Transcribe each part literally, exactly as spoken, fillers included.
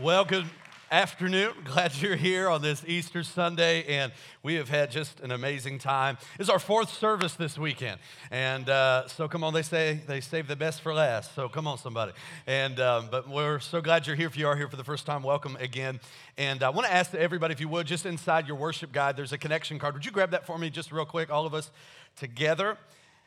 Well, good afternoon. Glad you're here on this Easter Sunday, and we have had just an amazing time. It's our fourth service this weekend, and uh, so come on. They say they save the best for last, so come on, somebody. And um, but we're so glad you're here. If you are here for the first time, welcome again. And I want to ask everybody, if you would, just inside your worship guide, there's a connection card. Would you grab that for me, just real quick, all of us together?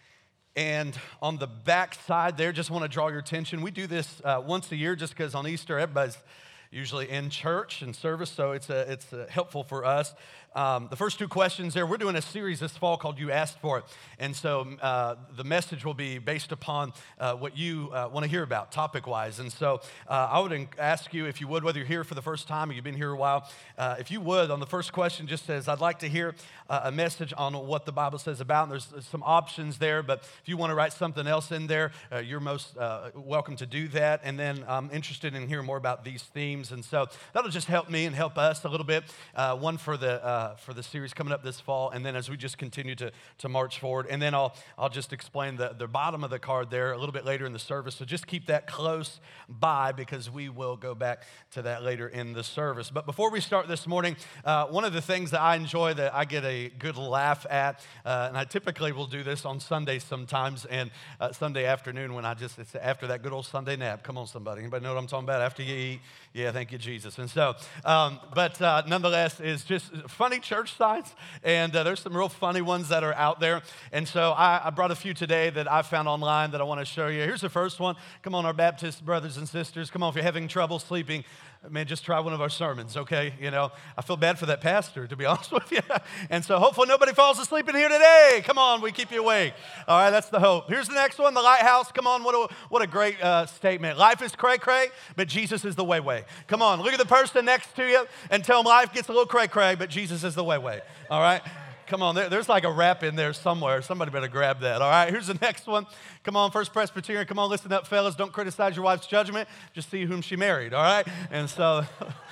And on the back side there, just want to draw your attention. We do this uh, once a year, just because on Easter everybody's usually in church and service, so it's a, it's a helpful for us. Um, the first two questions there, we're doing a series this fall called You Asked For It. And so uh, the message will be based upon uh, what you uh, want to hear about topic-wise. And so uh, I would ask you, if you would, whether you're here for the first time or you've been here a while, uh, if you would, on the first question just says, I'd like to hear uh, a message on what the Bible says about. And there's, there's some options there, but if you want to write something else in there, uh, you're most uh, welcome to do that. And then I'm interested in hearing more about these themes. And so that'll just help me and help us a little bit. Uh, one for the uh, for the series coming up this fall, and then as we just continue to, to march forward. And then I'll I'll just explain the, the bottom of the card there a little bit later in the service. So just keep that close by, because we will go back to that later in the service. But before we start this morning, uh, one of the things that I enjoy, that I get a good laugh at, uh, and I typically will do this on Sundays sometimes, and uh, Sunday afternoon when I just, it's after that good old Sunday nap. Come on, somebody. Anybody know what I'm talking about? After you eat? Yeah, thank you, Jesus. And so, um, but uh, nonetheless, is just funny church signs, and uh, there's some real funny ones that are out there. And so I, I brought a few today that I found online that I want to show you. Here's the first one. Come on, our Baptist brothers and sisters. Come on, if you're having trouble sleeping, man, just try one of our sermons, okay? You know, I feel bad for that pastor, to be honest with you. And so hopefully nobody falls asleep in here today. Come on, we keep you awake. All right, that's the hope. Here's the next one, the Lighthouse. Come on, what a, what a great uh, statement. Life is cray-cray, but Jesus is the way-way. Come on, look at the person next to you and tell them life gets a little cray-cray, but Jesus is the way-way. All right? Come on, there, there's like a rap in there somewhere. Somebody better grab that, all right? Here's the next one. Come on, First Presbyterian. Come on, listen up, fellas. Don't criticize your wife's judgment. Just see whom she married, all right? And so,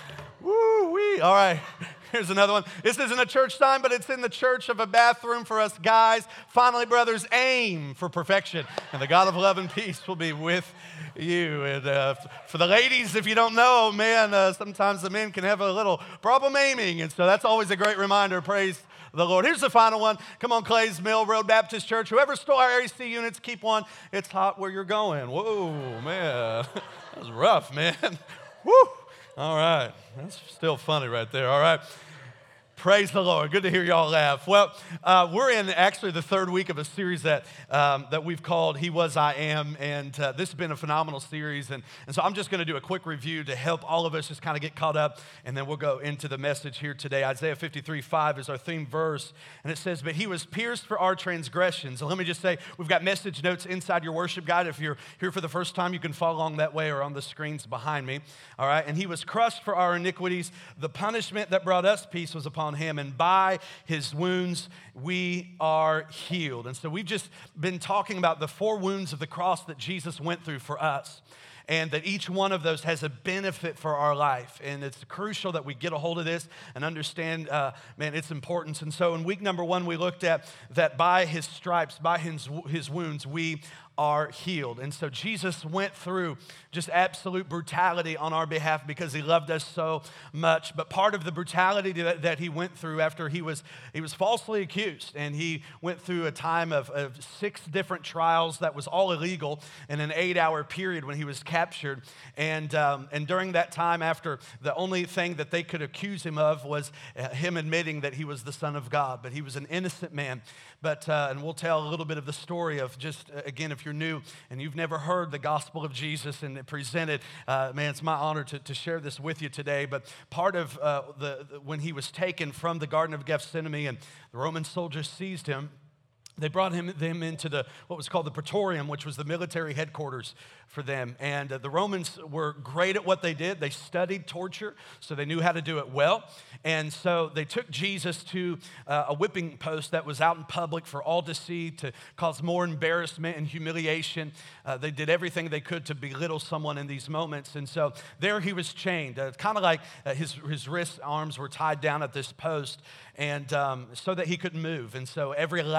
woo-wee. All right, here's another one. This isn't a church sign, but it's in the church of a bathroom for us guys. Finally, brothers, aim for perfection, and the God of love and peace will be with you. And uh, for the ladies, if you don't know, man, uh, sometimes the men can have a little problem aiming, and so that's always a great reminder. Praise the Lord. Here's the final one. Come on, Clays Mill Road Baptist Church. Whoever stole our A C units, keep one. It's hot where you're going. Whoa, man. That was rough, man. Woo. All right. That's still funny right there. All right. Praise the Lord. Good to hear y'all laugh. Well, uh, we're in actually the third week of a series that um, that we've called He Was, I Am, and uh, this has been a phenomenal series, and, and so I'm just going to do a quick review to help all of us just kind of get caught up, and then we'll go into the message here today. Isaiah fifty-three five is our theme verse, and it says, but He was pierced for our transgressions. And let me just say, we've got message notes inside your worship guide. If you're here for the first time, you can follow along that way or on the screens behind me. All right, and He was crushed for our iniquities. The punishment that brought us peace was upon Him, and by His wounds we are healed. And so we've just been talking about the four wounds of the cross that Jesus went through for us, and that each one of those has a benefit for our life. And it's crucial that we get a hold of this and understand, uh, man, its importance. And so in week number one, we looked at that by His stripes, by His, his wounds, we are healed. And so Jesus went through just absolute brutality on our behalf because He loved us so much. But part of the brutality that, that He went through after he was he was falsely accused, and He went through a time of, of six different trials that was all illegal in an eight-hour period when He was captured. And um, and during that time, after the only thing that they could accuse Him of was uh, Him admitting that He was the Son of God, but He was an innocent man. But uh, and we'll tell a little bit of the story of just uh, again, if you're new and you've never heard the gospel of Jesus and it presented, uh, man, it's my honor to, to share this with you today. But part of uh, the, the when He was taken from the Garden of Gethsemane and the Roman soldiers seized Him, they brought him them into the what was called the Praetorium, which was the military headquarters for them. And uh, the Romans were great at what they did. They studied torture, so they knew how to do it well. And so they took Jesus to uh, a whipping post that was out in public for all to see, to cause more embarrassment and humiliation. Uh, they did everything they could to belittle someone in these moments. And so there He was chained, uh, kind of like uh, his, his wrists, arms were tied down at this post, and um, so that He couldn't move. And so every lash that He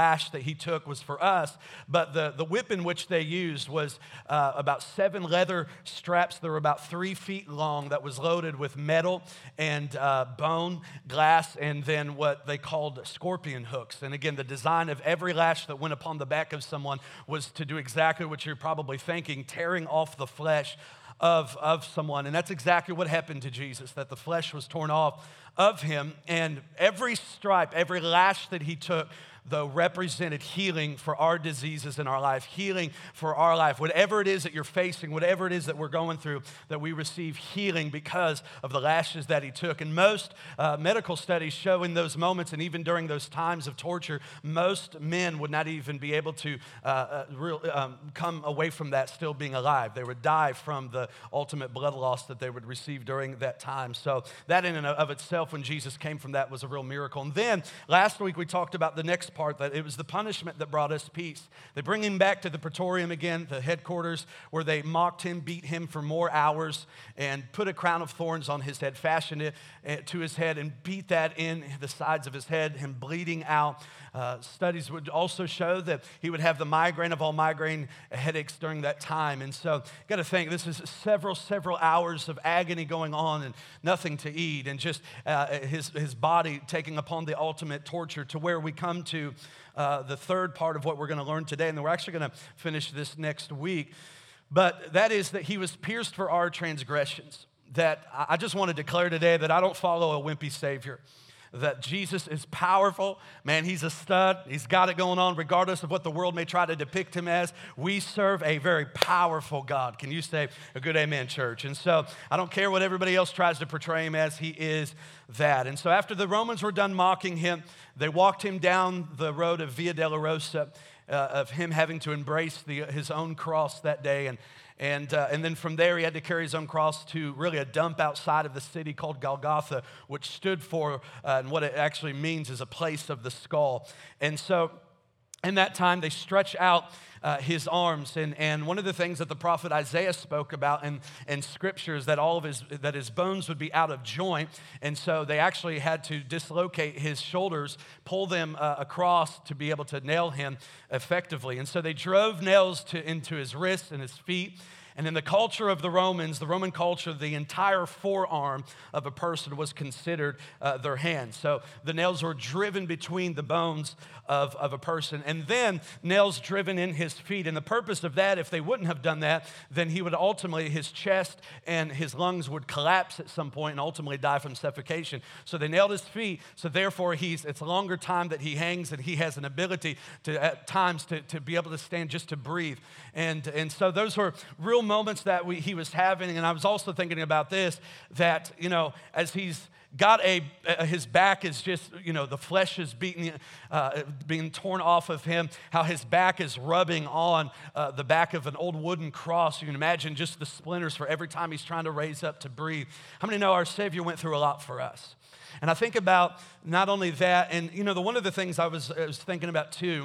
he took was for us, but the, the whip in which they used was uh, about seven leather straps that were about three feet long that was loaded with metal and uh, bone, glass, and then what they called scorpion hooks. And again, the design of every lash that went upon the back of someone was to do exactly what you're probably thinking, tearing off the flesh of, of someone. And that's exactly what happened to Jesus, that the flesh was torn off of him. And every stripe, every lash that he took, though, represented healing for our diseases in our life, healing for our life. Whatever it is that you're facing, whatever it is that we're going through, that we receive healing because of the lashes that he took. And most uh, medical studies show in those moments, and even during those times of torture, most men would not even be able to uh, uh, real, um, come away from that still being alive. They would die from the ultimate blood loss that they would receive during that time. So that in and of itself, when Jesus came from that, was a real miracle. And then last week we talked about the next part, that it was the punishment that brought us peace. They bring him back to the Praetorium again, the headquarters, where they mocked him, beat him for more hours, and put a crown of thorns on his head, fashioned it to his head, and beat that in the sides of his head, him bleeding out. Uh, studies would also show that he would have the migraine of all migraine headaches during that time. And so, you got to think, this is several, several hours of agony going on and nothing to eat, and just uh, his, his body taking upon the ultimate torture, to where we come to uh, the third part of what we're going to learn today. And then we're actually going to finish this next week. But that is that he was pierced for our transgressions. That I just want to declare today that I don't follow a wimpy Savior. That Jesus is powerful. Man, he's a stud. He's got it going on regardless of what the world may try to depict him as. We serve a very powerful God. Can you say a good amen, church? And so I don't care what everybody else tries to portray him as. He is that. And so after the Romans were done mocking him, they walked him down the road of Via Dolorosa, uh, of him having to embrace the, his own cross that day. And And, uh, and then from there, he had to carry his own cross to really a dump outside of the city called Golgotha, which stood for, uh, and what it actually means is a place of the skull. And so in that time, they stretch out uh, his arms. And, and one of the things that the prophet Isaiah spoke about in, in scripture is that all of his, that his bones would be out of joint. And so they actually had to dislocate his shoulders, pull them uh, across to be able to nail him effectively. And so they drove nails to, into his wrists and his feet. And in the culture of the Romans, the Roman culture, the entire forearm of a person was considered uh, their hand. So the nails were driven between the bones of, of a person, and then nails driven in his feet. And the purpose of that, if they wouldn't have done that, then he would ultimately, his chest and his lungs would collapse at some point and ultimately die from suffocation. So they nailed his feet, so therefore he's it's a longer time that he hangs, and he has an ability to, at times, to, to be able to stand just to breathe. And, and so those were real moments that we, he was having. And I was also thinking about this, that, you know, as he's got a, uh, his back is just, you know, the flesh is beating, uh, being torn off of him, how his back is rubbing on uh, the back of an old wooden cross. You can imagine just the splinters for every time he's trying to raise up to breathe. How many know our Savior went through a lot for us? And I think about not only that, and, you know, the one of the things I was, I was thinking about too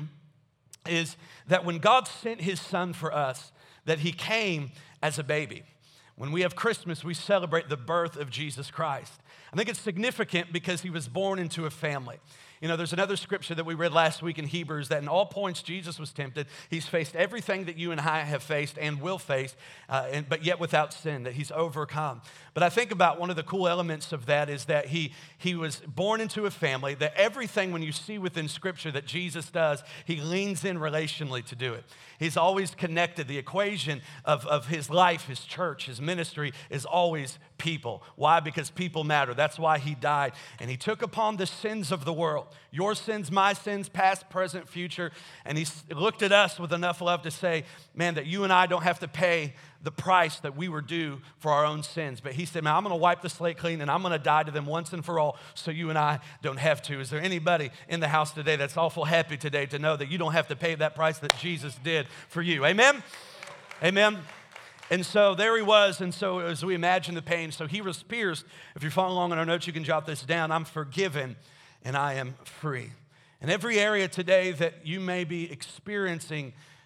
is that when God sent his son for us, that he came as a baby. When we have Christmas, we celebrate the birth of Jesus Christ. I think it's significant because he was born into a family. You know, there's another scripture that we read last week in Hebrews that in all points Jesus was tempted. He's faced everything that you and I have faced and will face, uh, and, but yet without sin, that he's overcome. But I think about one of the cool elements of that is that he, he was born into a family, that everything when you see within scripture that Jesus does, he leans in relationally to do it. He's always connected. The equation of, of his life, his church, his ministry is always people. Why? Because people matter. That's why he died. And he took upon the sins of the world, your sins, my sins, past, present, future. And he looked at us with enough love to say, man, that you and I don't have to pay the price that we were due for our own sins. But he said, man, I'm going to wipe the slate clean and I'm going to die to them once and for all so you and I don't have to. Is there anybody in the house today that's awful happy today to know that you don't have to pay that price that Jesus did for you? Amen? Amen? And so there he was, and so as we imagine the pain, so he was pierced. If you're following along in our notes, you can jot this down. I'm forgiven and I am free. In every area today that you may be experiencing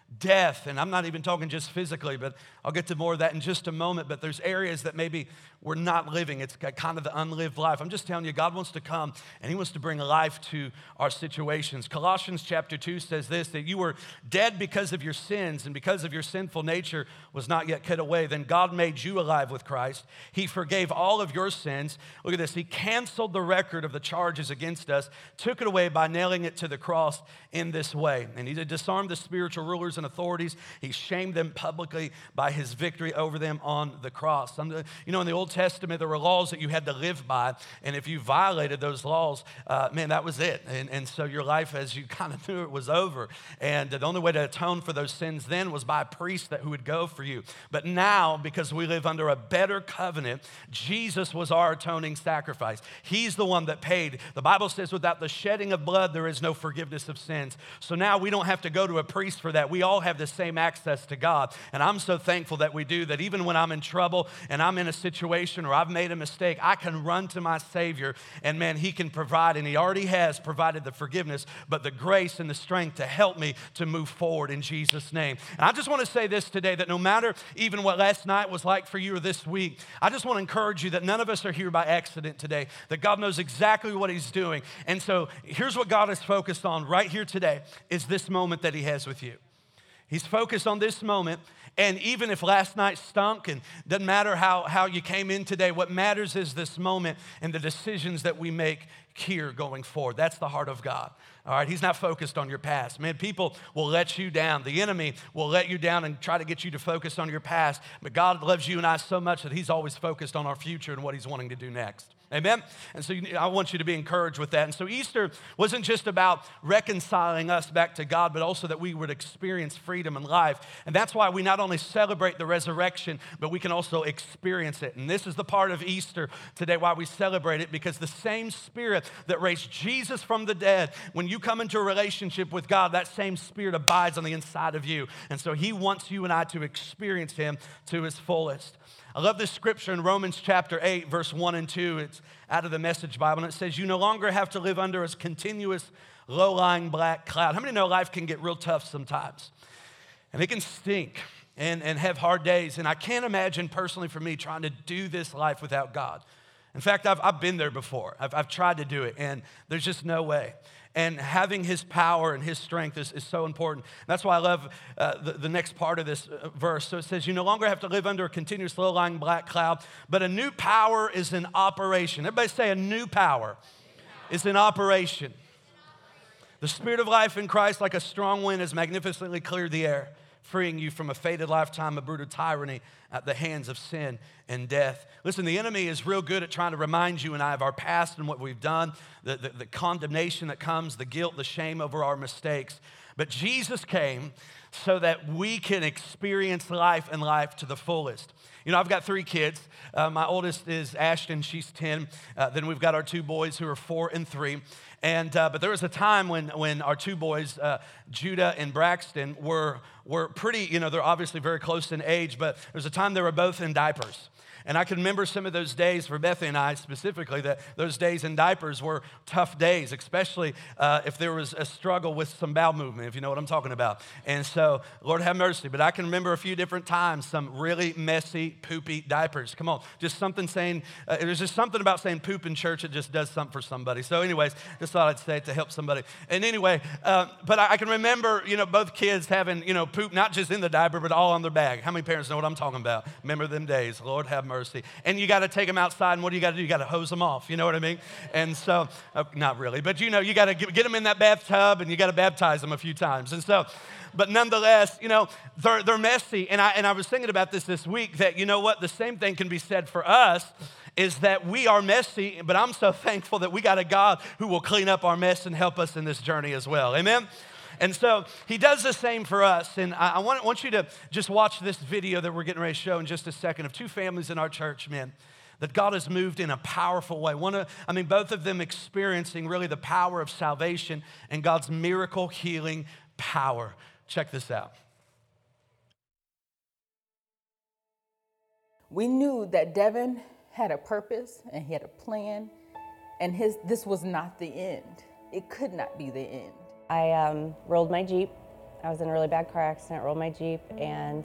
death, and I'm not even talking just physically, but I'll get to more of that in just a moment, but there's areas that maybe we're not living. It's kind of the unlived life. I'm just telling you, God wants to come, and he wants to bring life to our situations. Colossians chapter two says this, that you were dead because of your sins, and because of your sinful nature was not yet cut away. Then God made you alive with Christ. He forgave all of your sins. Look at this. He canceled the record of the charges against us, took it away by nailing it to the cross in this way. And he disarmed the spiritual rulers and authorities. He shamed them publicly by his victory over them on the cross. You know, in the Old Testament, there were laws that you had to live by, and if you violated those laws, uh, man, that was it. And, and so your life, as you kind of knew it, was over. And the only way to atone for those sins then was by a priest that who would go for you. But now, because we live under a better covenant, Jesus was our atoning sacrifice. He's the one that paid. The Bible says, without the shedding of blood, there is no forgiveness of sins. So now we don't have to go to a priest for that. We all have the same access to God. And I'm so thankful that we do, that even when I'm in trouble and I'm in a situation or I've made a mistake, I can run to my Savior, and man, he can provide, and he already has provided the forgiveness, but the grace and the strength to help me to move forward in Jesus' name. And I just want to say this today, that no matter even what last night was like for you or this week, I just want to encourage you that none of us are here by accident today, that God knows exactly what he's doing. And so here's what God is focused on right here today, is this moment that he has with you. He's focused on this moment, and even if last night stunk, and doesn't matter how, how you came in today, what matters is this moment and the decisions that we make here going forward. That's the heart of God. All right, he's not focused on your past. Man, people will let you down. The enemy will let you down and try to get you to focus on your past, but God loves you and I so much that he's always focused on our future and what he's wanting to do next. Amen? And so you, I want you to be encouraged with that. And so Easter wasn't just about reconciling us back to God, but also that we would experience freedom and life. And that's why we not only celebrate the resurrection, but we can also experience it. And this is the part of Easter today why we celebrate it, because the same Spirit that raised Jesus from the dead, when you come into a relationship with God, that same Spirit abides on the inside of you. And so he wants you and I to experience him to his fullest. I love this scripture in Romans chapter eight, verse one and two. It's out of the Message Bible, and it says, you no longer have to live under a continuous, low-lying black cloud. How many know life can get real tough sometimes? And it can stink and, and have hard days. And I can't imagine personally for me trying to do this life without God. In fact, I've, I've been there before. I've, I've tried to do it, and there's just no way. And having his power and his strength is, is so important. That's why I love uh, the, the next part of this uh, verse. So it says, you no longer have to live under a continuous low-lying black cloud, but a new power is in operation. Everybody say, a new power is in operation. The Spirit of life in Christ, like a strong wind, has magnificently cleared the air, freeing you from a faded lifetime of brutal tyranny at the hands of sin and death. Listen, the enemy is real good at trying to remind you and I of our past and what we've done, the, the, the condemnation that comes, the guilt, the shame over our mistakes. But Jesus came so that we can experience life and life to the fullest. You know, I've got three kids. Uh, my oldest is Ashton, she's ten. Uh, then we've got our two boys who are four and three. And uh, but there was a time when when our two boys, uh, Judah and Braxton, were were pretty. You know, they're obviously very close in age, but there was a time they were both in diapers. And I can remember some of those days for Bethany and I specifically, that those days in diapers were tough days, especially uh, if there was a struggle with some bowel movement, if you know what I'm talking about. And so, Lord have mercy. But I can remember a few different times, some really messy, poopy diapers. Come on, just something saying, uh, there's just something about saying poop in church, it just does something for somebody. So anyways, just thought I'd say it to help somebody. And anyway, uh, but I, I can remember, you know, both kids having, you know, poop, not just in the diaper, but all on their bag. How many parents know what I'm talking about? Remember them days, Lord have mercy. And you got to take them outside, and what do you got to do? You got to hose them off, you know what I mean? And so, uh, not really, but you know, you got to get, get them in that bathtub, and you got to baptize them a few times. And so, but nonetheless, you know, they're, they're messy. And I, and I was thinking about this this week, that, you know what, the same thing can be said for us, is that we are messy, but I'm so thankful that we got a God who will clean up our mess and help us in this journey as well. Amen? And so he does the same for us. And I, I want, want you to just watch this video that we're getting ready to show in just a second of two families in our church, man, that God has moved in a powerful way. One of, I mean, both of them experiencing really the power of salvation and God's miracle healing power. Check this out. We knew that Devin had a purpose and he had a plan, and his this was not the end. It could not be the end. I um, rolled my Jeep I was in a really bad car accident, rolled my Jeep, and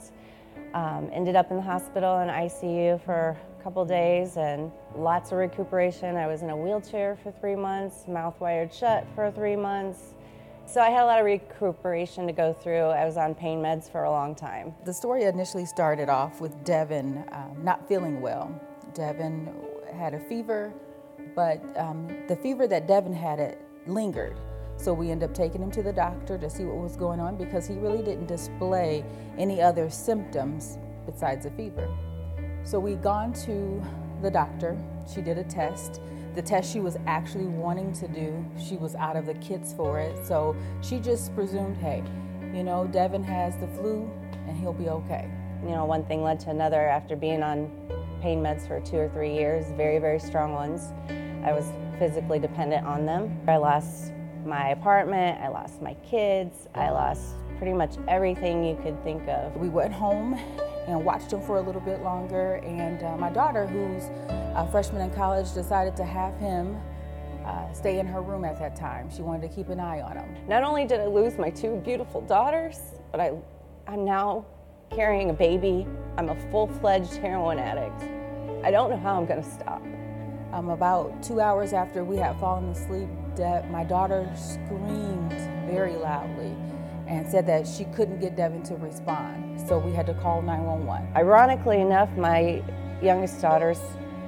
um, ended up in the hospital in I C U for a couple days and lots of recuperation. I was in a wheelchair for three months, mouth wired shut for three months. So I had a lot of recuperation to go through. I was on pain meds for a long time. The story initially started off with Devin um, not feeling well. Devin had a fever, but um, the fever that Devin had it lingered. So we ended up taking him to the doctor to see what was going on because he really didn't display any other symptoms besides a fever. So we gone to the doctor. She did a test. The test she was actually wanting to do, she was out of the kits for it. So she just presumed, hey, you know, Devin has the flu and he'll be okay. You know, one thing led to another. After being on pain meds for two or three years, very, very strong ones, I was physically dependent on them. I lost my apartment, I lost my kids, I lost pretty much everything you could think of. We went home and watched him for a little bit longer, and uh, my daughter, who's a freshman in college, decided to have him uh, stay in her room at that time. She wanted to keep an eye on him. Not only did I lose my two beautiful daughters, but I, I'm now carrying a baby. I'm a full-fledged heroin addict. I don't know how I'm gonna stop. Um, about two hours after we had fallen asleep, De- my daughter screamed very loudly and said that she couldn't get Devin to respond. So we had to call nine one one. Ironically enough, my youngest daughter's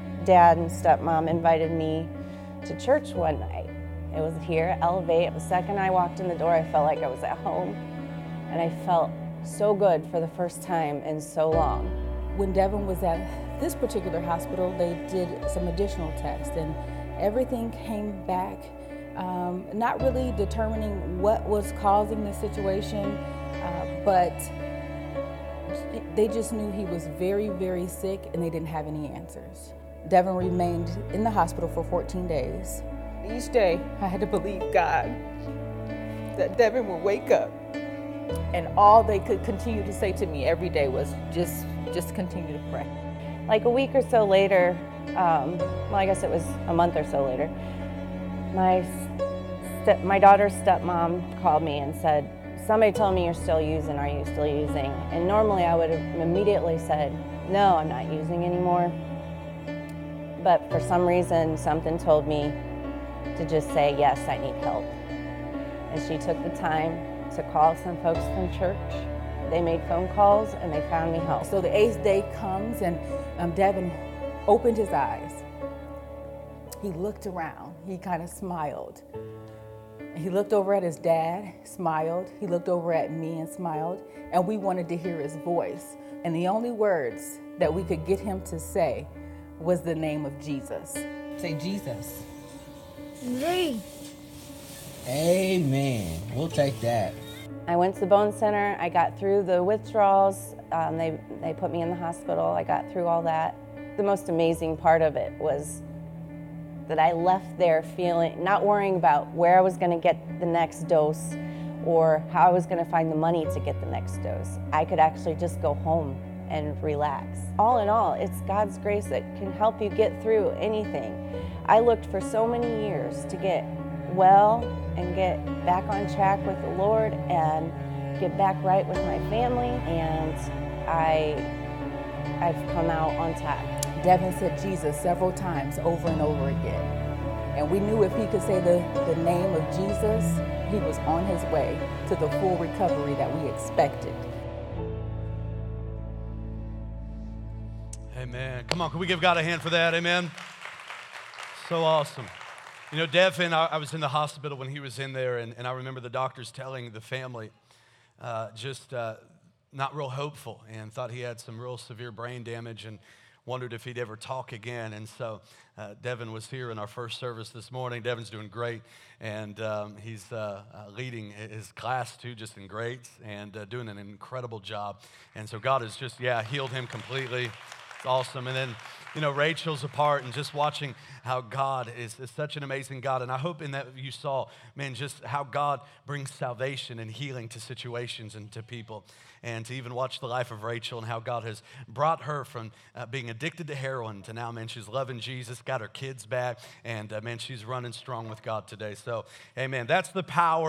dad and stepmom invited me to church one night. It was here at Elevate. The second I walked in the door, I felt like I was at home. And I felt so good for the first time in so long. When Devin was at this particular hospital, they did some additional tests and everything came back, um, not really determining what was causing the situation, uh, but they just knew he was very, very sick and they didn't have any answers. Devin remained in the hospital for fourteen days. Each day, I had to believe God that Devin would wake up, and all they could continue to say to me every day was just, just continue to pray. Like a week or so later, um, well, I guess it was a month or so later, my step, my daughter's stepmom called me and said, "Somebody told me you're still using. Are you still using?" And normally I would have immediately said, "No, I'm not using anymore." But for some reason, something told me to just say, "Yes, I need help." And she took the time to call some folks from church. They made phone calls and they found me help. So the eighth day comes and um, Devin opened his eyes. He looked around, he kind of smiled. He looked over at his dad, smiled. He looked over at me and smiled. And we wanted to hear his voice. And the only words that we could get him to say was the name of Jesus. Say Jesus. Me. Amen. We'll take that. I went to the Bone Center. I got through the withdrawals. Um, they, they put me in the hospital. I got through all that. The most amazing part of it was that I left there feeling, not worrying about where I was going to get the next dose or how I was going to find the money to get the next dose. I could actually just go home and relax. All in all, it's God's grace that can help you get through anything. I looked for so many years to get well and get back on track with the Lord and get back right with my family, and I, I've come out on top. Devin said Jesus several times over and over again. And we knew if he could say the, the name of Jesus, he was on his way to the full recovery that we expected. Amen. Come on, can we give God a hand for that? Amen. So awesome. You know, Devin, I, I was in the hospital when he was in there, and, and I remember the doctors telling the family uh, just uh, not real hopeful and thought he had some real severe brain damage and wondered if he'd ever talk again. And so uh, Devin was here in our first service this morning. Devin's doing great, and um, he's uh, uh, leading his class too, just in grades, and uh, doing an incredible job. And so God has just, yeah, healed him completely. It's awesome. And then, you know, Rachel's a part, and just watching how God is, is such an amazing God. And I hope in that you saw, man, just how God brings salvation and healing to situations and to people. And to even watch the life of Rachel and how God has brought her from uh, being addicted to heroin to now, man, she's loving Jesus, got her kids back, and uh, man, she's running strong with God today. So, amen. That's the power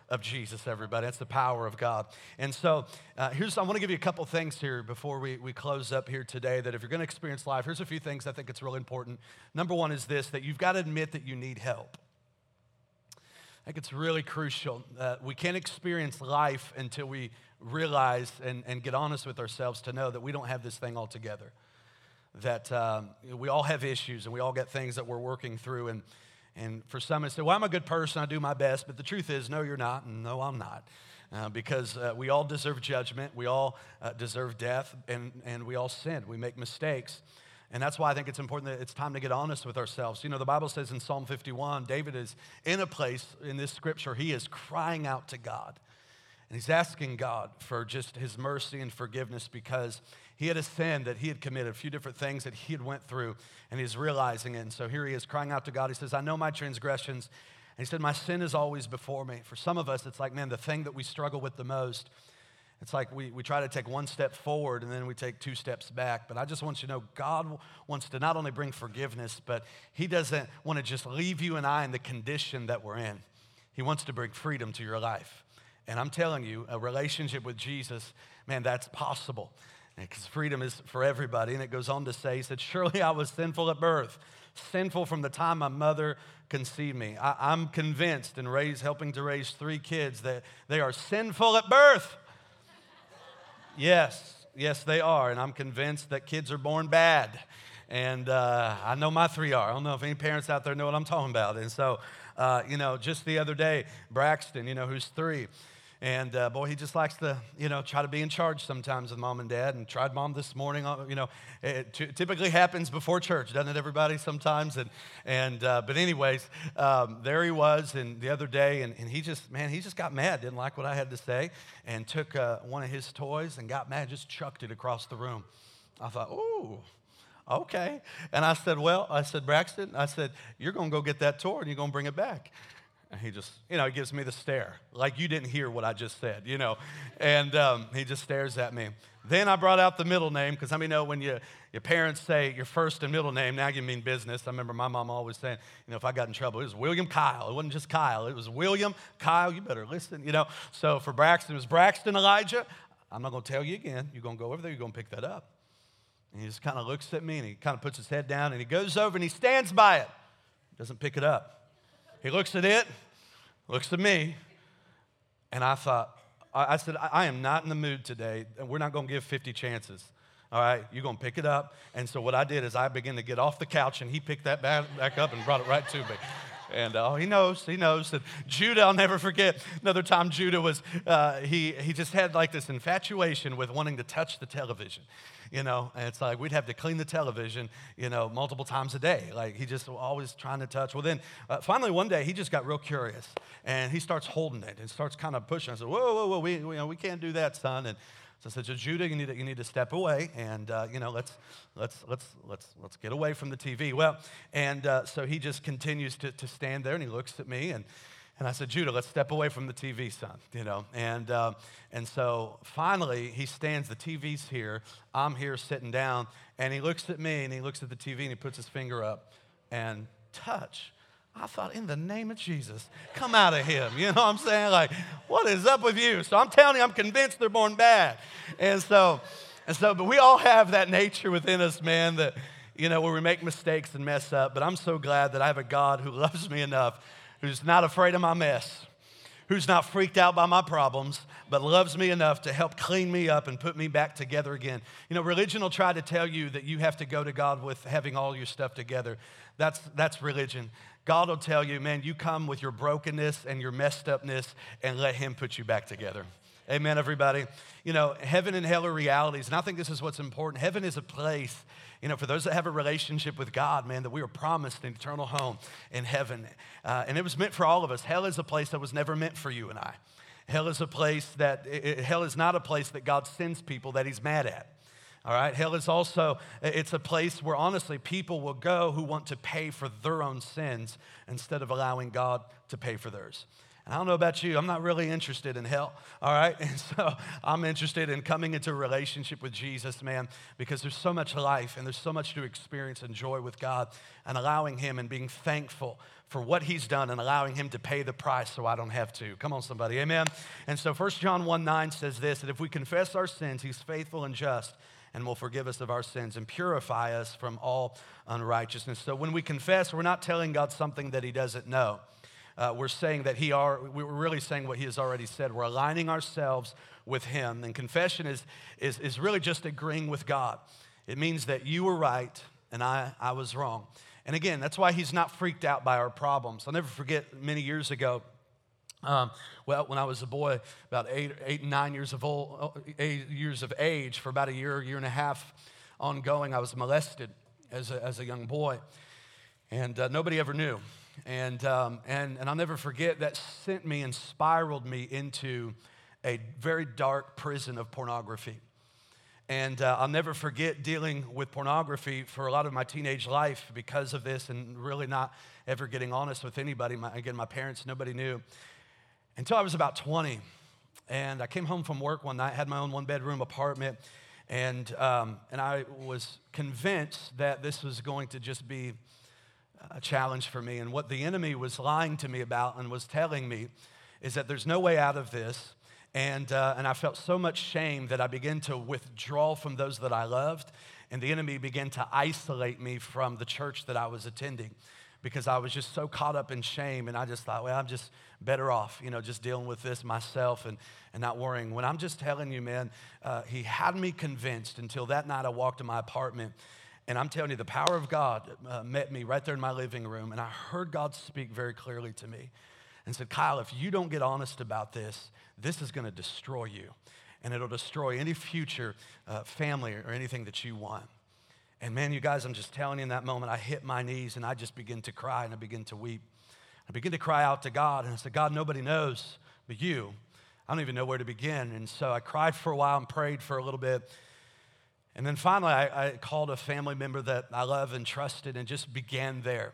of Jesus, everybody. That's the power of God. And so uh, here's, I want to give you a couple things here before we, we close up here today, that if you're going to experience life, here's a few things I think it's really important. Number one is this, that you've got to admit that you need help. I think it's really crucial. Uh, we can't experience life until we realize and, and get honest with ourselves to know that we don't have this thing all together. That um, we all have issues and we all get things that we're working through. And, and for some, it's say, well, I'm a good person, I do my best. But the truth is, no, you're not, and no, I'm not. Uh, because uh, we all deserve judgment, we all uh, deserve death, and, and we all sin. We make mistakes. And that's why I think it's important that it's time to get honest with ourselves. You know, the Bible says in Psalm fifty-one, David is in a place in this scripture, he is crying out to God. And he's asking God for just his mercy and forgiveness because he had a sin that he had committed, a few different things that he had went through, and he's realizing it. And so here he is crying out to God. He says, I know my transgressions. And he said, my sin is always before me. For some of us, it's like, man, the thing that we struggle with the most, it's like we, we try to take one step forward and then we take two steps back. But I just want you to know God wants to not only bring forgiveness, but he doesn't want to just leave you and I in the condition that we're in. He wants to bring freedom to your life. And I'm telling you, a relationship with Jesus, man, that's possible. Because freedom is for everybody. And it goes on to say, he said, surely I was sinful at birth, sinful from the time my mother conceived me. I, I'm convinced in raise, helping to raise three kids that they are sinful at birth. Yes, yes, they are. And I'm convinced that kids are born bad. And uh, I know my three are. I don't know if any parents out there know what I'm talking about. And so, uh, you know, just the other day, Braxton, you know, who's three. And, uh, boy, he just likes to, you know, try to be in charge sometimes with mom and dad. And tried mom this morning, you know, it t- typically happens before church, doesn't it, everybody, sometimes? And, and uh, but anyways, um, there he was and the other day, and, and he just, man, he just got mad, didn't like what I had to say, and took uh, one of his toys and got mad, just chucked it across the room. I thought, ooh. Okay. And I said, well, I said, Braxton, I said, you're going to go get that toy and you're going to bring it back. And he just, you know, he gives me the stare, like you didn't hear what I just said, you know. And um, he just stares at me. Then I brought out the middle name, because I mean, you know, when you, your parents say your first and middle name, now you mean business. I remember my mom always saying, you know, if I got in trouble, it was William Kyle. It wasn't just Kyle. It was William Kyle. You better listen, you know. So for Braxton, it was Braxton Elijah. I'm not going to tell you again. You're going to go over there. You're going to pick that up. And he just kind of looks at me, and he kind of puts his head down, and he goes over, and he stands by it. Doesn't pick it up. He looks at it, looks at me, and I thought, I said, I am not in the mood today, and we're not going to give fifty chances. All right, you're going to pick it up. And so what I did is I began to get off the couch, and he picked that back up and brought it right to me. And oh, he knows, he knows. And Judah, I'll never forget, another time Judah was, uh, he, he just had like this infatuation with wanting to touch the television. You know, and it's like we'd have to clean the television, you know, multiple times a day. Like he just always trying to touch. Well, then uh, finally one day he just got real curious, and he starts holding it and starts kind of pushing. I said, whoa, whoa, whoa, we, we, you know, we can't do that, son. And so I said, so Judah, you need to, you need to step away, and uh, you know, let's let's let's let's let's get away from the T V. Well, and uh, so he just continues to to stand there, and he looks at me, and. And I said, Judah, let's step away from the T V, son, you know. And uh, and so finally he stands, the T V's here, I'm here sitting down, and he looks at me, and he looks at the T V, and he puts his finger up and touch. I thought, in the name of Jesus, come out of him. You know what I'm saying? Like, what is up with you? So I'm telling you, I'm convinced they're born bad. And so, and so, but we all have that nature within us, man, that, you know, where we make mistakes and mess up. But I'm so glad that I have a God who loves me enough, who's not afraid of my mess, who's not freaked out by my problems, but loves me enough to help clean me up and put me back together again. You know, religion will try to tell you that you have to go to God with having all your stuff together. That's, that's religion. God will tell you, man, you come with your brokenness and your messed upness and let him put you back together. Amen, everybody. You know, heaven and hell are realities, and I think this is what's important. Heaven is a place, you know, for those that have a relationship with God, man, that we are promised an eternal home in heaven. Uh, and it was meant for all of us. Hell is a place that was never meant for you and I. Hell is a place that, it, hell is not a place that God sends people that he's mad at. All right, hell is also, it's a place where honestly people will go who want to pay for their own sins instead of allowing God to pay for theirs. And I don't know about you, I'm not really interested in hell, all right? And so I'm interested in coming into a relationship with Jesus, man, because there's so much life and there's so much to experience and joy with God, and allowing him and being thankful for what he's done and allowing him to pay the price so I don't have to. Come on, somebody, amen? And so First John one nine says this, that if we confess our sins, he's faithful and just and will forgive us of our sins and purify us from all unrighteousness. So when we confess, we're not telling God something that he doesn't know. Uh, we're saying that he are, we're really saying what he has already said. We're aligning ourselves with him. And confession is, is, is really just agreeing with God. It means that you were right and I, I was wrong. And again, that's why he's not freaked out by our problems. I'll never forget many years ago, um, well, when I was a boy, about eight, eight, nine years of old, eight years of age, for about a year, year and a half ongoing, I was molested as a, as a young boy, and uh, nobody ever knew. And, um, and, and I'll never forget, that sent me and spiraled me into a very dark prison of pornography. And uh, I'll never forget dealing with pornography for a lot of my teenage life because of this, and really not ever getting honest with anybody. My, again, my parents, nobody knew. Until I was about twenty. And I came home from work one night, had my own one-bedroom apartment, and, um, and I was convinced that this was going to just be a challenge for me. And what the enemy was lying to me about and was telling me is that there's no way out of this. And, uh, and I felt so much shame that I began to withdraw from those that I loved, and the enemy began to isolate me from the church that I was attending because I was just so caught up in shame, and I just thought, well, I'm just better off, you know, just dealing with this myself and, and not worrying. When I'm just telling you, man, uh, he had me convinced until that night I walked to my apartment, and I'm telling you, the power of God uh, met me right there in my living room, and I heard God speak very clearly to me and said, Kyle, if you don't get honest about this, this is going to destroy you, and it'll destroy any future uh, family or anything that you want. And man, you guys, I'm just telling you, in that moment, I hit my knees, and I just begin to cry, and I begin to weep. I begin to cry out to God, and I said, God, nobody knows but you. I don't even know where to begin. And so I cried for a while and prayed for a little bit. And then finally, I, I called a family member that I love and trusted and just began there.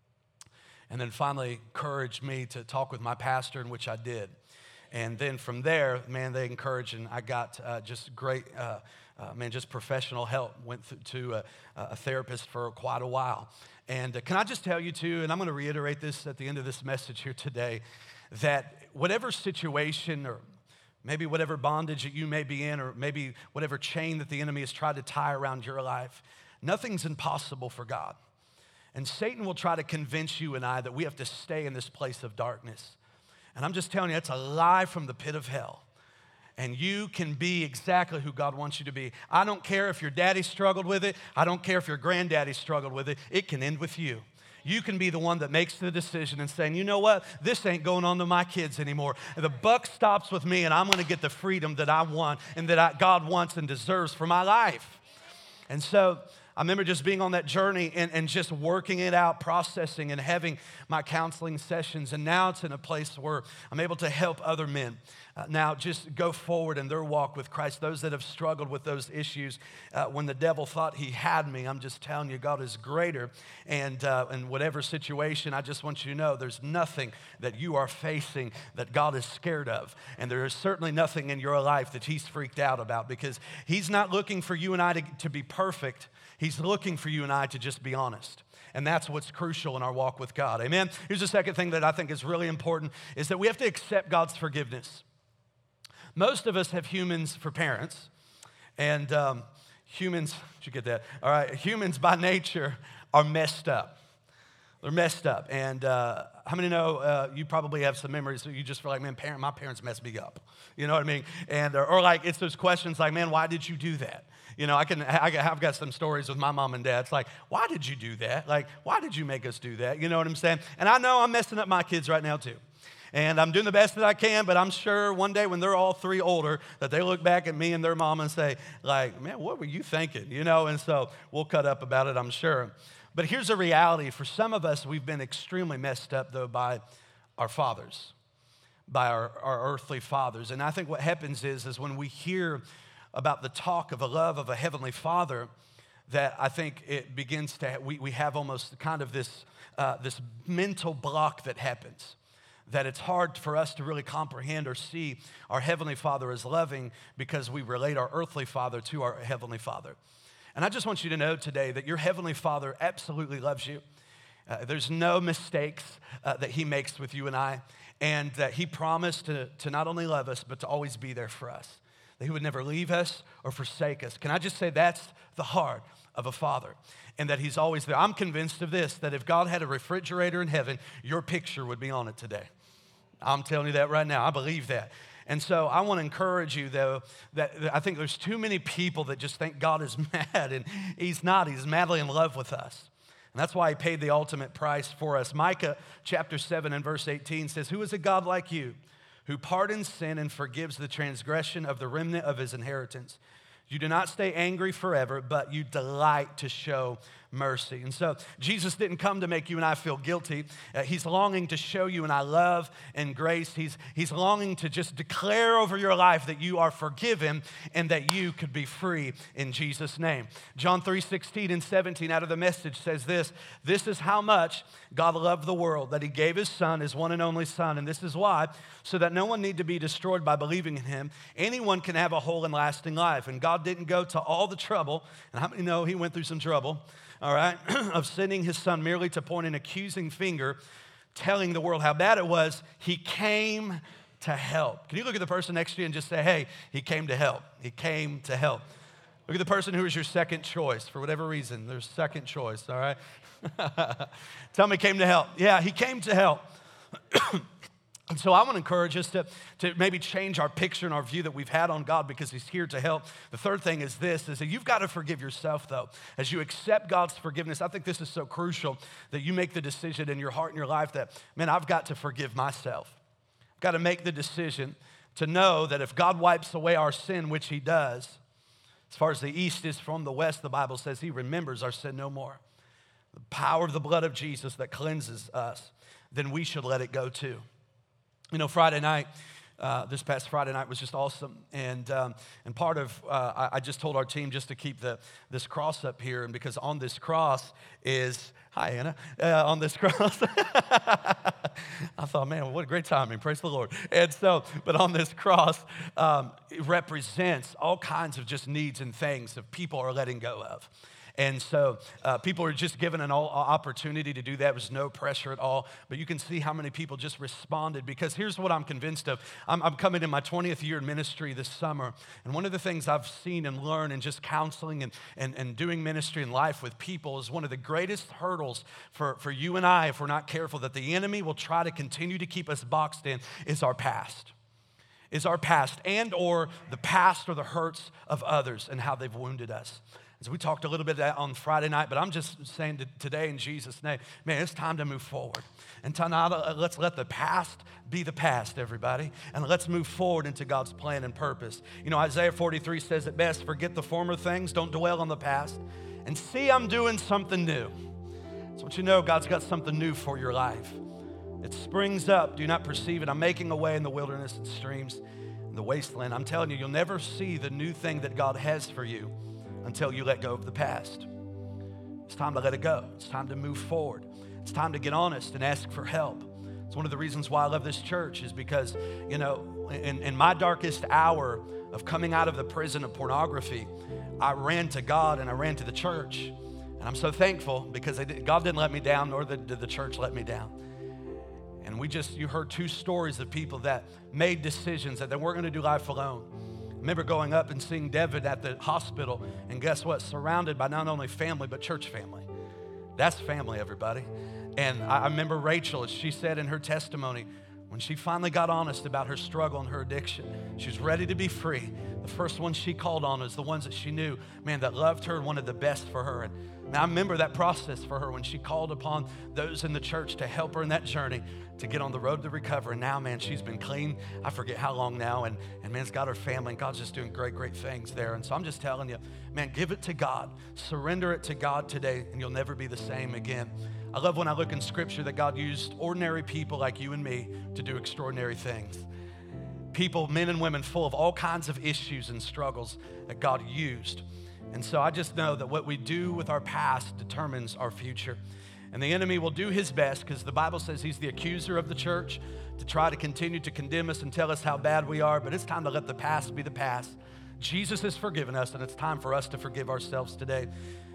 And then finally encouraged me to talk with my pastor, in which I did. And then from there, man, they encouraged, and I got uh, just great, uh, uh, man, just professional help. Went th- to a, a therapist for quite a while. And uh, can I just tell you too, and I'm going to reiterate this at the end of this message here today, that whatever situation or maybe whatever bondage that you may be in, or maybe whatever chain that the enemy has tried to tie around your life, nothing's impossible for God. And Satan will try to convince you and I that we have to stay in this place of darkness. And I'm just telling you, it's a lie from the pit of hell. And you can be exactly who God wants you to be. I don't care if your daddy struggled with it. I don't care if your granddaddy struggled with it. It can end with you. You can be the one that makes the decision and saying, you know what? This ain't going on to my kids anymore. The buck stops with me, and I'm going to get the freedom that I want and that I, God wants and deserves for my life. And so I remember just being on that journey and, and just working it out, processing and having my counseling sessions. And now it's in a place where I'm able to help other men uh, now just go forward in their walk with Christ. Those that have struggled with those issues uh, when the devil thought he had me, I'm just telling you, God is greater. And uh, in whatever situation, I just want you to know there's nothing that you are facing that God is scared of. And there is certainly nothing in your life that he's freaked out about, because he's not looking for you and I to, to be perfect. He's looking for you and I to just be honest. And that's what's crucial in our walk with God. Amen? Here's the second thing that I think is really important, is that we have to accept God's forgiveness. Most of us have humans for parents. And um, humans, did you get that? All right, humans by nature are messed up. They're messed up. And uh, how many know uh, you probably have some memories that you just feel like, man, parent, my parents messed me up. You know what I mean? And or, or like it's those questions like, man, why did you do that? You know, I can, I have got some stories with my mom and dad. It's like, why did you do that? Like, why did you make us do that? You know what I'm saying? And I know I'm messing up my kids right now too. And I'm doing the best that I can, but I'm sure one day when they're all three older, that they look back at me and their mom and say, like, man, what were you thinking? You know, and so we'll cut up about it, I'm sure. But here's a reality. For some of us, we've been extremely messed up, though, by our fathers, by our, our earthly fathers. And I think what happens is, is when we hear about the talk of a love of a heavenly Father, that I think it begins to, we, we have almost kind of this, uh, this mental block that happens. that it's hard for us to really comprehend or see our Heavenly Father as loving because we relate our earthly father to our Heavenly Father. And I just want you to know today that your Heavenly Father absolutely loves you. Uh, there's no mistakes uh, that he makes with you and I, and that he promised to, to not only love us, but to always be there for us, that he would never leave us or forsake us. Can I just say that's the heart of a father, and that he's always there. I'm convinced of this, that if God had a refrigerator in heaven, your picture would be on it today. I'm telling you that right now. I believe that. And so I want to encourage you, though, that, that I think there's too many people that just think God is mad, and he's not. He's madly in love with us. And that's why he paid the ultimate price for us. Micah chapter seven and verse eighteen says, "Who is a God like you, who pardons sin and forgives the transgression of the remnant of his inheritance? You do not stay angry forever, but you delight to show mercy." And so Jesus didn't come to make you and I feel guilty. Uh, he's longing to show you and I love and grace. He's, he's longing to just declare over your life that you are forgiven and that you could be free in Jesus' name. John three sixteen and seventeen out of the Message says this, "This is how much God loved the world, that he gave his son, his one and only son. And this is why, so that no one need to be destroyed by believing in him. Anyone can have a whole and lasting life." And God didn't go to all the trouble, and how many know he went through some trouble, all right, of sending his son merely to point an accusing finger, telling the world how bad it was. He came to help. Can you look at the person next to you and just say, hey, he came to help. He came to help. Look at the person who is your second choice. For whatever reason, their second choice, all right? Tell me he came to help. Yeah, he came to help. And so I want to encourage us to, to maybe change our picture and our view that we've had on God, because he's here to help. The third thing is this, is that you've got to forgive yourself, though. As you accept God's forgiveness, I think this is so crucial that you make the decision in your heart and your life that, man, I've got to forgive myself. I've got to make the decision to know that if God wipes away our sin, which he does, as far as the east is from the west, the Bible says he remembers our sin no more. The power of the blood of Jesus that cleanses us, then we should let it go too. You know, Friday night, uh, this past Friday night was just awesome. And um, and part of, uh, I, I just told our team just to keep the this cross up here. And because on this cross is, hi, Anna, uh, on this cross. I thought, man, what a great timing. Praise the Lord. And so, but on this cross, um, it represents all kinds of just needs and things that people are letting go of. And so uh, people are just given an all, opportunity to do that. There's no pressure at all. But you can see how many people just responded, because here's what I'm convinced of. I'm, I'm coming in my twentieth year in ministry this summer. And one of the things I've seen and learned in just counseling and, and, and doing ministry and life with people is one of the greatest hurdles for, for you and I, if we're not careful, that the enemy will try to continue to keep us boxed in, is our past. Is our past and or the past or the hurts of others and how they've wounded us. So we talked a little bit of that on Friday night, but I'm just saying today in Jesus' name, man, it's time to move forward. And tonight, let's let the past be the past, everybody, and let's move forward into God's plan and purpose. You know, Isaiah forty-three says it best, forget the former things, don't dwell on the past, and see I'm doing something new. So what you know, God's got something new for your life. It springs up, do you not perceive it? I'm making a way in the wilderness and streams in the wasteland. I'm telling you, you'll never see the new thing that God has for you until you let go of the past. It's time to let it go. It's time to move forward. It's time to get honest and ask for help. It's one of the reasons why I love this church, is because, you know, in, in my darkest hour of coming out of the prison of pornography, I ran to God and I ran to the church. And I'm so thankful, because God didn't let me down, nor did the church let me down. And we just, you heard two stories of people that made decisions that they weren't going to do life alone. I remember going up and seeing David at the hospital, and guess what? Surrounded by not only family, but church family. That's family, everybody. And I remember Rachel, as she said in her testimony, when she finally got honest about her struggle and her addiction, she was ready to be free. The first ones she called on was the ones that she knew, man, that loved her and wanted the best for her. And man, I remember that process for her when she called upon those in the church to help her in that journey to get on the road to recover. And now, man, she's been clean, I forget how long now, and, and man's got her family, and God's just doing great, great things there. And so I'm just telling you, man, give it to God. Surrender it to God today, and you'll never be the same again. I love when I look in Scripture that God used ordinary people like you and me to do extraordinary things. People, men and women, full of all kinds of issues and struggles that God used. And so I just know that what we do with our past determines our future. And the enemy will do his best, because the Bible says he's the accuser of the church, to try to continue to condemn us and tell us how bad we are. But it's time to let the past be the past. Jesus has forgiven us, and it's time for us to forgive ourselves today.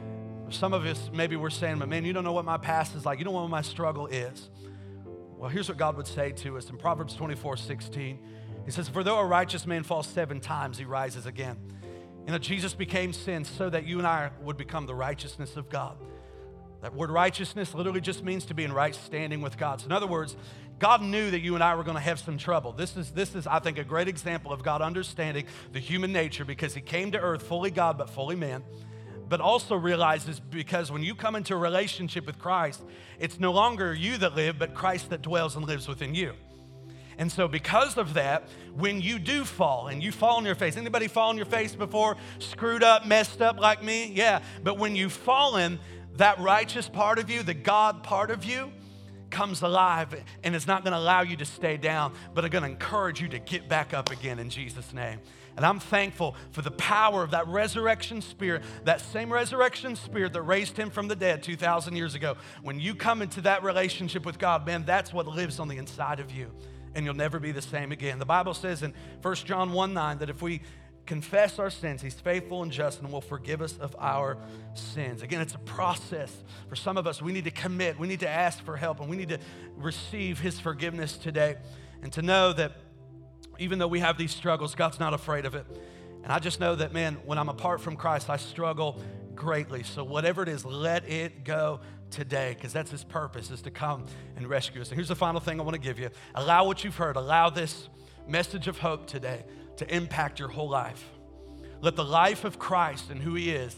Some of us, maybe we're saying, but man, you don't know what my past is like. You don't know what my struggle is. Well, here's what God would say to us in Proverbs twenty-four sixteen. He says, for though a righteous man falls seven times, he rises again. You know, Jesus became sin so that you and I would become the righteousness of God. That word righteousness literally just means to be in right standing with God. So in other words, God knew that you and I were going to have some trouble. This is, this is, I think, a great example of God understanding the human nature, because he came to earth fully God but fully man. But also realizes, because when you come into a relationship with Christ, it's no longer you that live, but Christ that dwells and lives within you. And so because of that, when you do fall, and you fall on your face, anybody fall on your face before, screwed up, messed up like me? Yeah, but when you've fallen, that righteous part of you, the God part of you, comes alive, and it's not going to allow you to stay down, but it's going to encourage you to get back up again in Jesus' name. And I'm thankful for the power of that resurrection spirit, that same resurrection spirit that raised him from the dead two thousand years ago. When you come into that relationship with God, man, that's what lives on the inside of you, and you'll never be the same again. The Bible says in First John one nine that if we confess our sins, he's faithful and just and will forgive us of our sins. Again, it's a process. For some of us, we need to commit. We need to ask for help, and we need to receive his forgiveness today, and to know that even though we have these struggles, God's not afraid of it. And I just know that, man, when I'm apart from Christ, I struggle greatly. So whatever it is, let it go today, because that's his purpose, is to come and rescue us. And here's the final thing I want to give you. Allow what you've heard. Allow this message of hope today to impact your whole life. Let the life of Christ and who he is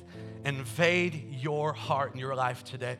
invade your heart and your life today.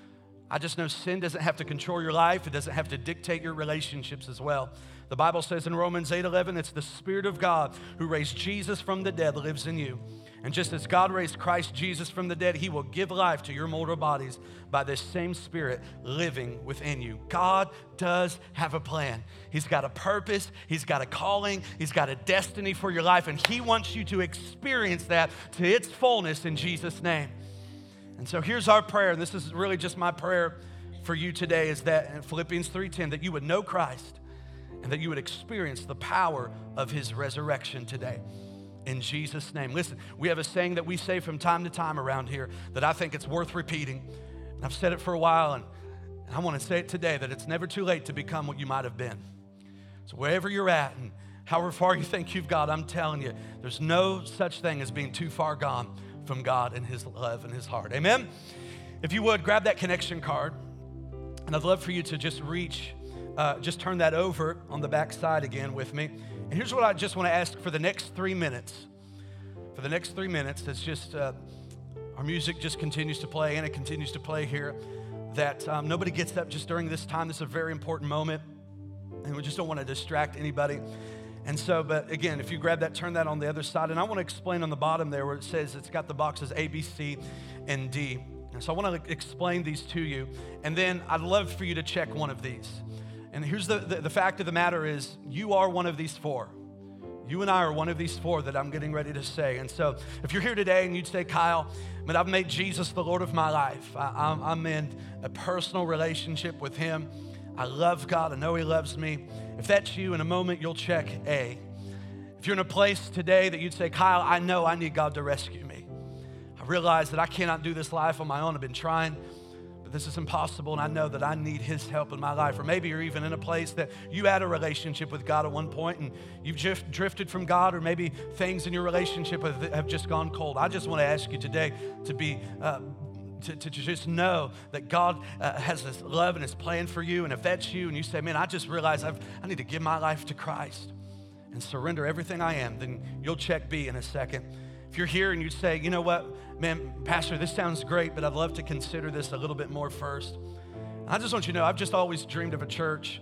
I just know sin doesn't have to control your life. It doesn't have to dictate your relationships as well. The Bible says in Romans eight eleven, it's the Spirit of God who raised Jesus from the dead lives in you. And just as God raised Christ Jesus from the dead, he will give life to your mortal bodies by this same Spirit living within you. God does have a plan. He's got a purpose. He's got a calling. He's got a destiny for your life, and he wants you to experience that to its fullness in Jesus' name. And so here's our prayer, and this is really just my prayer for you today, is that in Philippians three ten, that you would know Christ and that you would experience the power of his resurrection today. In Jesus' name. Listen, we have a saying that we say from time to time around here that I think it's worth repeating. And I've said it for a while, and, and I want to say it today, that it's never too late to become what you might have been. So wherever you're at and however far you think you've got, I'm telling you, there's no such thing as being too far gone from God and his love and his heart. Amen? If you would, grab that connection card, and I'd love for you to just reach, uh, just turn that over on the back side again with me. And here's what I just want to ask for the next three minutes. For the next three minutes, it's just, uh, our music just continues to play, and it continues to play here, that um, nobody gets up just during this time. This is a very important moment, and we just don't want to distract anybody. And so, but again, if you grab that, turn that on the other side. And I want to explain on the bottom there where it says it's got the boxes A, B, C, and D. And so I want to explain these to you. And then I'd love for you to check one of these. And here's the, the, the fact of the matter is, you are one of these four. You and I are one of these four that I'm getting ready to say. And so if you're here today and you'd say, Kyle, but I've made Jesus the Lord of my life. I, I'm, I'm in a personal relationship with him. I love God. I know he loves me. If that's you, in a moment, you'll check A. If you're in a place today that you'd say, Kyle, I know I need God to rescue me. I realize that I cannot do this life on my own. I've been trying, but this is impossible, and I know that I need his help in my life. Or maybe you're even in a place that you had a relationship with God at one point, and you've just drifted from God, or maybe things in your relationship have, have just gone cold. I just want to ask you today to be uh, To, to just know that God uh, has this love and his plan for you. And if that's you and you say, man, I just realized I've, I need to give my life to Christ and surrender everything I am, then you'll check B in a second. If you're here and you say, you know what, man, Pastor, this sounds great, but I'd love to consider this a little bit more first. I just want you to know, I've just always dreamed of a church,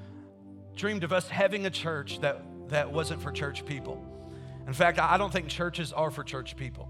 dreamed of us having a church that, that wasn't for church people. In fact, I don't think churches are for church people.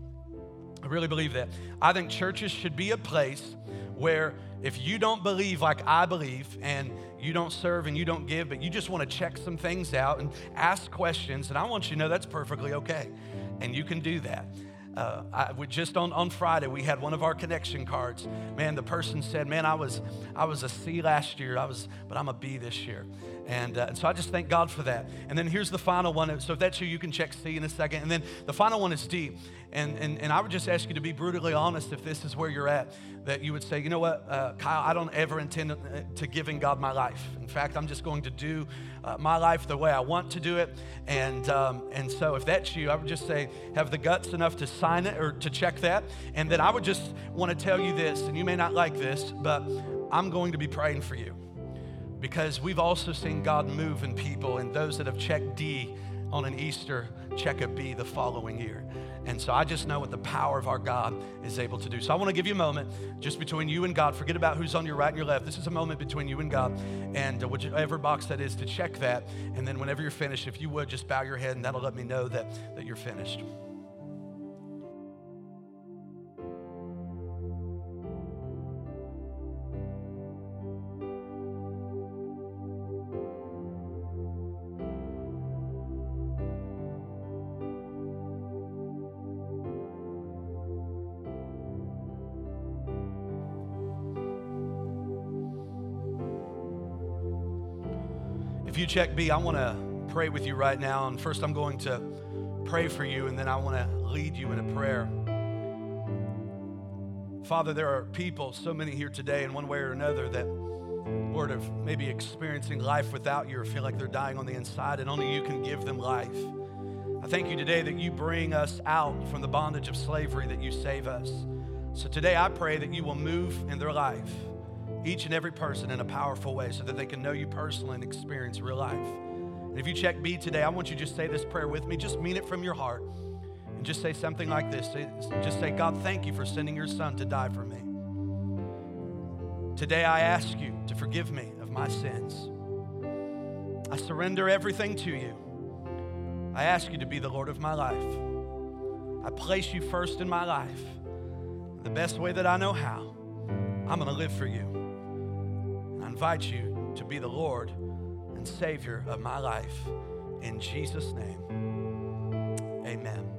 I really believe that. I think churches should be a place where if you don't believe like I believe, and you don't serve and you don't give, but you just want to check some things out and ask questions, and I want you to know that's perfectly okay, and you can do that. uh, I, we just on, on Friday, we had one of our connection cards. Man, the person said, man, I was I was a C last year, I was, but I'm a B this year. And, uh, and so I just thank God for that. And then here's the final one. So if that's you, you can check C in a second. And then the final one is D. And, and, and I would just ask you to be brutally honest if this is where you're at, that you would say, you know what, uh, Kyle, I don't ever intend to, to giving God my life. In fact, I'm just going to do uh, my life the way I want to do it. And, um, and so if that's you, I would just say, have the guts enough to sign it or to check that. And then I would just want to tell you this, and you may not like this, but I'm going to be praying for you. Because we've also seen God move in people, and those that have checked D on an Easter check a B the following year. And so I just know what the power of our God is able to do. So I want to give you a moment just between you and God. Forget about who's on your right and your left. This is a moment between you and God, and uh, whichever box that is to check that. And then whenever you're finished, if you would, just bow your head, and that'll let me know that, that you're finished. If you check B, I want to pray with you right now. And first I'm going to pray for you, and then I want to lead you in a prayer. Father, there are people, so many here today in one way or another that, Lord, are maybe experiencing life without you or feel like they're dying on the inside, and only you can give them life. I thank you today that you bring us out from the bondage of slavery, that you save us. So today I pray that you will move in their life, each and every person, in a powerful way, so that they can know you personally and experience real life. And if you check B today, I want you to just say this prayer with me. Just mean it from your heart. And just say something like this. Just say, God, thank you for sending your son to die for me. Today I ask you to forgive me of my sins. I surrender everything to you. I ask you to be the Lord of my life. I place you first in my life. The best way that I know how, I'm going to live for you. I invite you to be the Lord and Savior of my life. In Jesus' name, amen.